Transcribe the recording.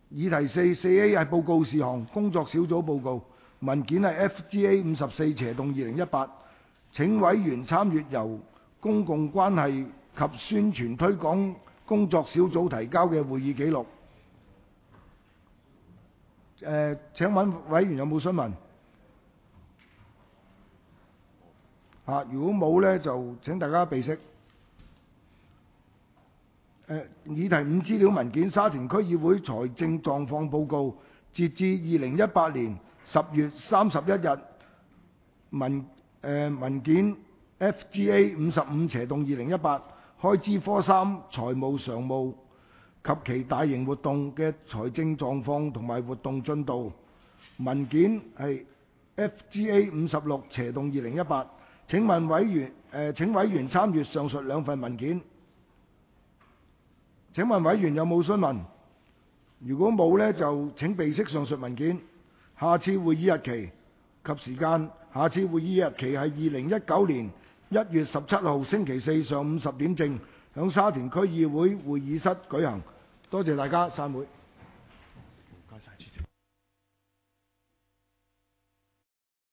議題4A 係報告事項，工作小組報告，文件係 FGA 54/2018，請委員參閱由公共關係及宣傳推廣工作小組提交嘅會議記錄。請問委員有冇詢問？如果冇呢，就請大家備悉。議題5資料文件沙田區議會財政狀況報告，截至2018年10月31日，文件 FGA 55/2018開支科3財務常務及其大型活動嘅財政狀況同埋活動進度，文件係 FGA 56/2018。請委員參閱上述兩份文件。請問委員有冇詢問？如果冇呢，就請備悉上述文件。下次會議日期及時間，下次會議日期係2019年1月17號星期四上午10點正，響沙田區議會會議室舉行。多謝大家，散會。